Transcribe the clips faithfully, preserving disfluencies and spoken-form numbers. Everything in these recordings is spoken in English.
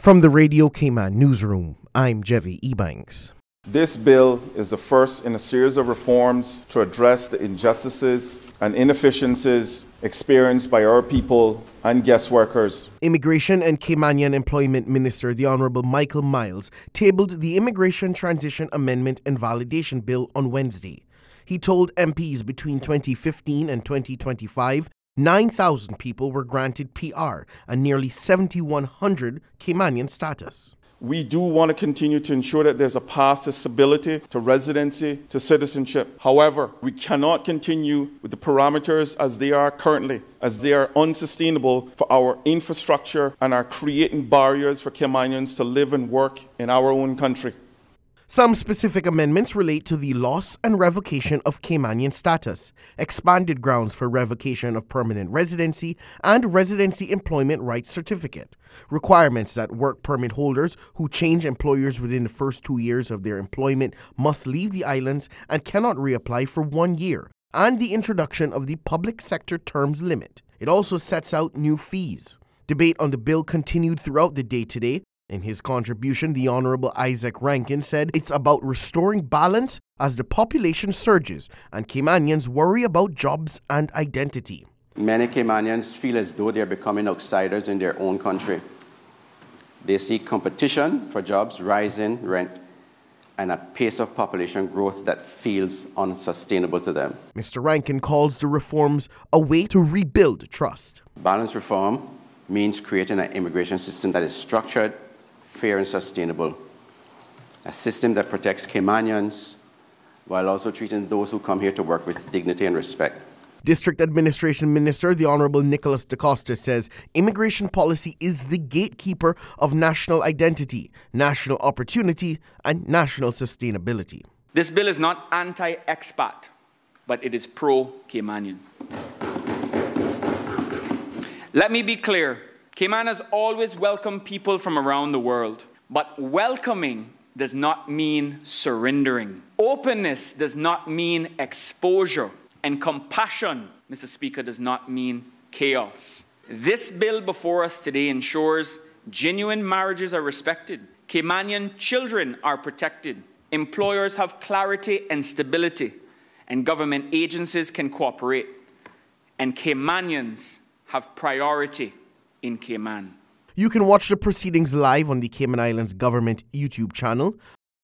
From the Radio Cayman Newsroom, I'm Jevi Ebanks. This bill is the first in a series of reforms to address the injustices and inefficiencies experienced by our people and guest workers. Immigration and Caymanian Employment Minister, the Honorable Michael Miles, tabled the Immigration Transition Amendment and Validation Bill on Wednesday. He told M Ps between twenty fifteen and twenty twenty-five, nine thousand people were granted P R and nearly seven thousand one hundred Caymanian status. We do want to continue to ensure that there's a path to stability, to residency, to citizenship. However, we cannot continue with the parameters as they are currently, as they are unsustainable for our infrastructure and are creating barriers for Caymanians to live and work in our own country. Some specific amendments relate to the loss and revocation of Caymanian status, expanded grounds for revocation of permanent residency, and residency employment rights certificate, requirements that work permit holders who change employers within the first two years of their employment must leave the islands and cannot reapply for one year, and the introduction of the public sector terms limit. It also sets out new fees. Debate on the bill continued throughout the day today. In his contribution, the Honorable Isaac Rankin said it's about restoring balance as the population surges and Caymanians worry about jobs and identity. Many Caymanians feel as though they're becoming outsiders in their own country. They see competition for jobs, rising rent, and a pace of population growth that feels unsustainable to them. Mister Rankin calls the reforms a way to rebuild trust. Balance reform means creating an immigration system that is structured, fair and sustainable, a system that protects Caymanians while also treating those who come here to work with dignity and respect. District Administration Minister, the Honorable Nicholas DaCosta, says immigration policy is the gatekeeper of national identity, national opportunity, and national sustainability. This bill is not anti-expat, but it is pro-Caymanian. Let me be clear. Cayman has always welcomed people from around the world, but welcoming does not mean surrendering. Openness does not mean exposure, and compassion, Mister Speaker, does not mean chaos. This bill before us today ensures genuine marriages are respected, Caymanian children are protected, employers have clarity and stability, and government agencies can cooperate, and Caymanians have priority in Cayman. You can watch the proceedings live on the Cayman Islands Government YouTube channel.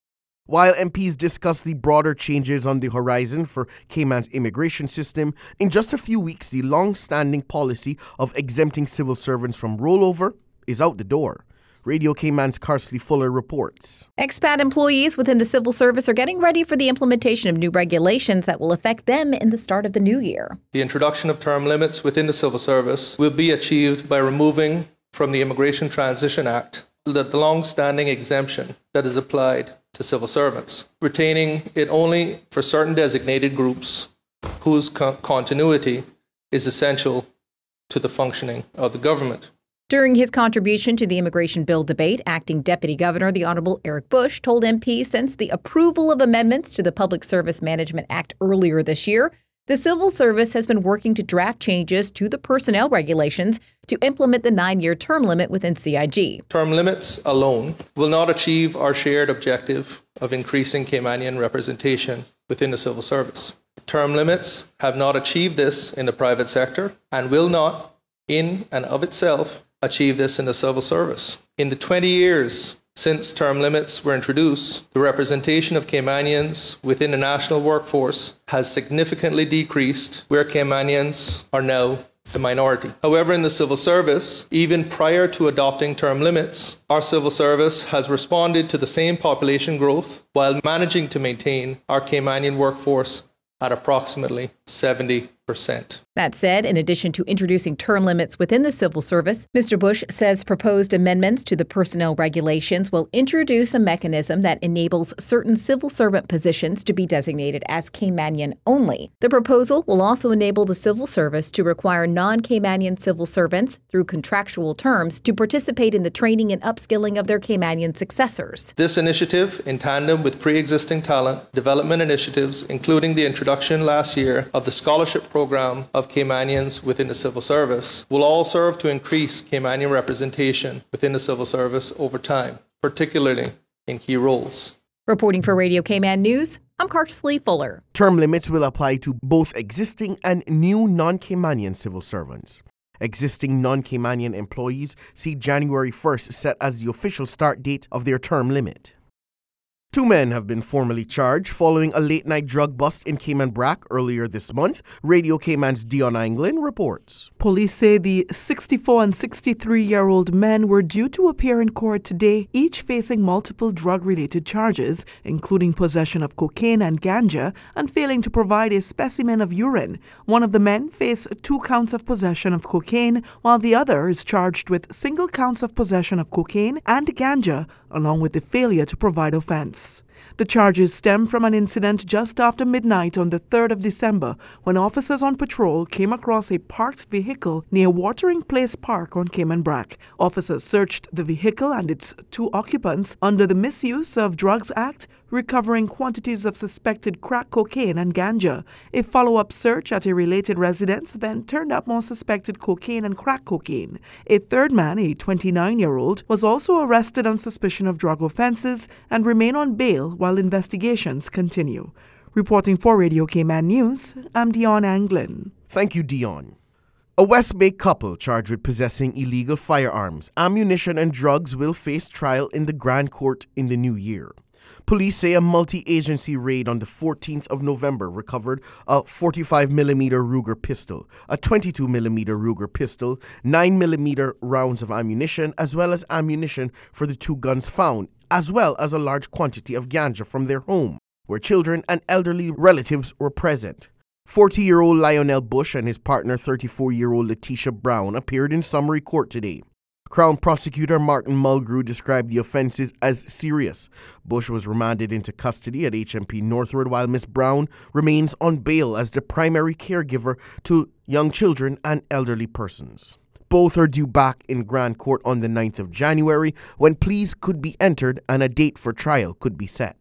While M Ps discuss the broader changes on the horizon for Cayman's immigration system, in just a few weeks, the long-standing policy of exempting civil servants from rollover is out the door. Radio Cayman's Carsley Fuller reports. Expat employees within the civil service are getting ready for the implementation of new regulations that will affect them in the start of the new year. The introduction of term limits within the civil service will be achieved by removing from the Immigration Transition Act the long-standing exemption that is applied to civil servants, retaining it only for certain designated groups whose co- continuity is essential to the functioning of the government. During his contribution to the immigration bill debate, Acting Deputy Governor, the Honorable Eric Bush, told M Ps since the approval of amendments to the Public Service Management Act earlier this year, the civil service has been working to draft changes to the personnel regulations to implement the nine-year term limit within C I G. Term limits alone will not achieve our shared objective of increasing Caymanian representation within the civil service. Term limits have not achieved this in the private sector and will not, in and of itself, achieve this in the civil service. In the twenty years since term limits were introduced, the representation of Caymanians within the national workforce has significantly decreased, where Caymanians are now the minority. However, in the civil service, even prior to adopting term limits, our civil service has responded to the same population growth while managing to maintain our Caymanian workforce at approximately seventy percent. That said, in addition to introducing term limits within the civil service, Mister Bush says proposed amendments to the personnel regulations will introduce a mechanism that enables certain civil servant positions to be designated as Caymanian only. The proposal will also enable the civil service to require non-Caymanian civil servants through contractual terms to participate in the training and upskilling of their Caymanian successors. This initiative, in tandem with pre-existing talent development initiatives, including the introduction last year of the scholarship program program of Caymanians within the civil service will all serve to increase Caymanian representation within the civil service over time, particularly in key roles. Reporting for Radio Cayman News, I'm Karsley Fuller. Term limits will apply to both existing and new non-Caymanian civil servants. Existing non-Caymanian employees see January first set as the official start date of their term limit. Two men have been formally charged following a late-night drug bust in Cayman Brac earlier this month. Radio Cayman's Dion Anglin reports. Police say the sixty-four and sixty-three-year-old men were due to appear in court today, each facing multiple drug-related charges, including possession of cocaine and ganja and failing to provide a specimen of urine. One of the men faced two counts of possession of cocaine, while the other is charged with single counts of possession of cocaine and ganja, along with the failure to provide offense. The charges stem from an incident just after midnight on the third of December when officers on patrol came across a parked vehicle near Watering Place Park on Cayman Brac. Officers searched the vehicle and its two occupants under the Misuse of Drugs Act, recovering quantities of suspected crack cocaine and ganja. A follow-up search at a related residence then turned up more suspected cocaine and crack cocaine. A third man, a twenty-nine-year-old, was also arrested on suspicion of drug offenses and remain on bail while investigations continue. Reporting for Radio Cayman News, I'm Dion Anglin. Thank you, Dion. A West Bay couple charged with possessing illegal firearms, ammunition, and drugs will face trial in the Grand Court in the new year. Police say a multi-agency raid on the fourteenth of November recovered a forty-five millimeter Ruger pistol, a twenty-two millimeter Ruger pistol, nine millimeter rounds of ammunition, as well as ammunition for the two guns found, as well as a large quantity of ganja from their home, where children and elderly relatives were present. forty-year-old Lionel Bush and his partner, thirty-four-year-old Letitia Brown, appeared in summary court today. Crown Prosecutor Martin Mulgrew described the offenses as serious. Bush was remanded into custody at H M P Northwood, while Miss Brown remains on bail as the primary caregiver to young children and elderly persons. Both are due back in Grand Court on the ninth of January, when pleas could be entered and a date for trial could be set.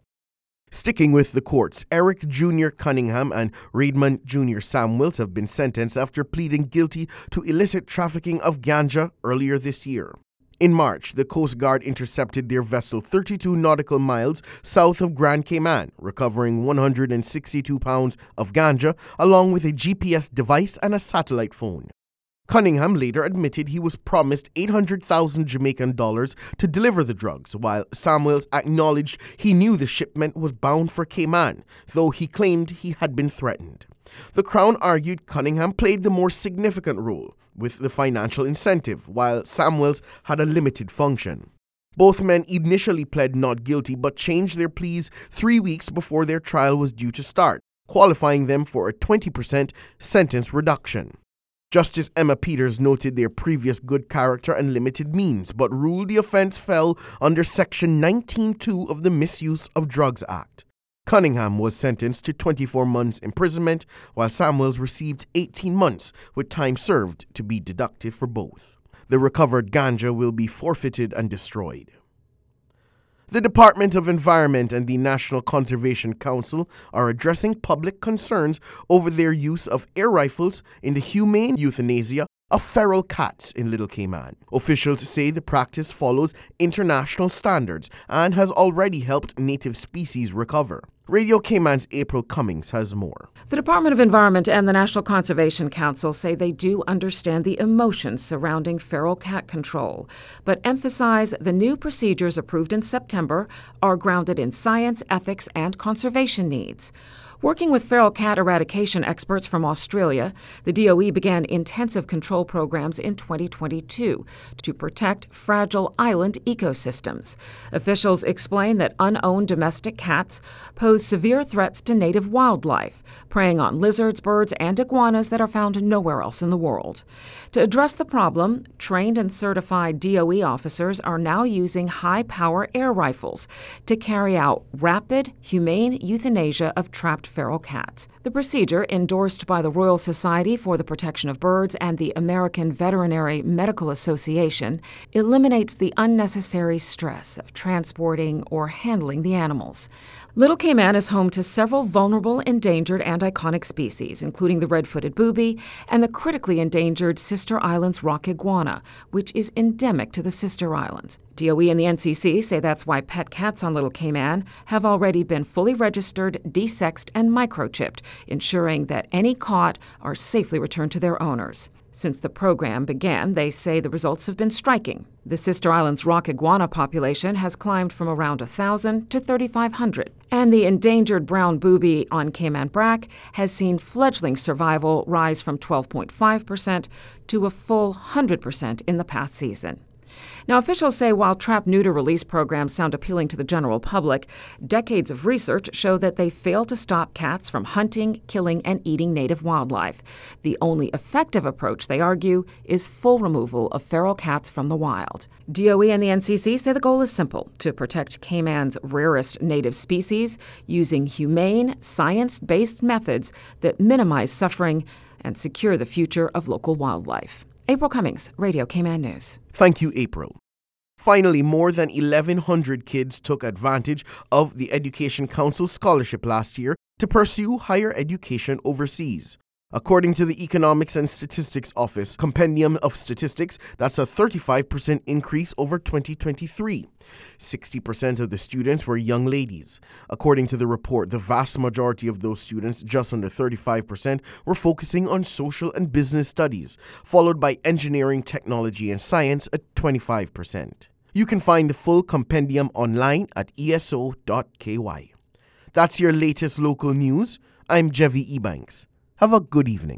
Sticking with the courts, Eric Junior Cunningham and Raymond Junior Samuels have been sentenced after pleading guilty to illicit trafficking of ganja earlier this year. In March, the Coast Guard intercepted their vessel thirty-two nautical miles south of Grand Cayman, recovering one hundred sixty-two pounds of ganja, along with a G P S device and a satellite phone. Cunningham later admitted he was promised eight hundred thousand Jamaican dollars to deliver the drugs, while Samuels acknowledged he knew the shipment was bound for Cayman, though he claimed he had been threatened. The Crown argued Cunningham played the more significant role, with the financial incentive, while Samuels had a limited function. Both men initially pled not guilty but changed their pleas three weeks before their trial was due to start, qualifying them for a twenty percent sentence reduction. Justice Emma Peters noted their previous good character and limited means, but ruled the offense fell under Section nineteen two of the Misuse of Drugs Act. Cunningham was sentenced to twenty-four months imprisonment, while Samuels received eighteen months, with time served to be deducted for both. The recovered ganja will be forfeited and destroyed. The Department of Environment and the National Conservation Council are addressing public concerns over their use of air rifles in the humane euthanasia of feral cats in Little Cayman. Officials say the practice follows international standards and has already helped native species recover. Radio Cayman's April Cummings has more. The Department of Environment and the National Conservation Council say they do understand the emotions surrounding feral cat control, but emphasize the new procedures approved in September are grounded in science, ethics, and conservation needs. Working with feral cat eradication experts from Australia, the D O E began intensive control programs in twenty twenty-two to protect fragile island ecosystems. Officials explain that unowned domestic cats pose severe threats to native wildlife, preying on lizards, birds, and iguanas that are found nowhere else in the world. To address the problem, trained and certified D O E officers are now using high-power air rifles to carry out rapid, humane euthanasia of trapped feral cats. The procedure, endorsed by the Royal Society for the Protection of Birds and the American Veterinary Medical Association, eliminates the unnecessary stress of transporting or handling the animals. Little Cayman is home to several vulnerable, endangered, and iconic species, including the red-footed booby and the critically endangered Sister Islands rock iguana, which is endemic to the Sister Islands. D O E and the N C C say that's why pet cats on Little Cayman have already been fully registered, desexed, and microchipped, ensuring that any caught are safely returned to their owners. Since the program began, they say the results have been striking. The Sister Islands rock iguana population has climbed from around one thousand to thirty-five hundred, and the endangered brown booby on Cayman Brac has seen fledgling survival rise from twelve point five percent to a full one hundred percent in the past season. Now, officials say while trap-neuter release programs sound appealing to the general public, decades of research show that they fail to stop cats from hunting, killing, and eating native wildlife. The only effective approach, they argue, is full removal of feral cats from the wild. D O E and the N C C say the goal is simple: to protect Cayman's rarest native species using humane, science-based methods that minimize suffering and secure the future of local wildlife. April Cummings, Radio Cayman News. Thank you, April. Finally, more than eleven hundred kids took advantage of the Education Council scholarship last year to pursue higher education overseas. According to the Economics and Statistics Office Compendium of Statistics, that's a thirty-five percent increase over twenty twenty-three. sixty percent of the students were young ladies. According to the report, the vast majority of those students, just under thirty-five percent, were focusing on social and business studies, followed by engineering, technology, and science at twenty-five percent. You can find the full compendium online at E S O dot K Y. That's your latest local news. I'm Jevi Ebanks. Have a good evening.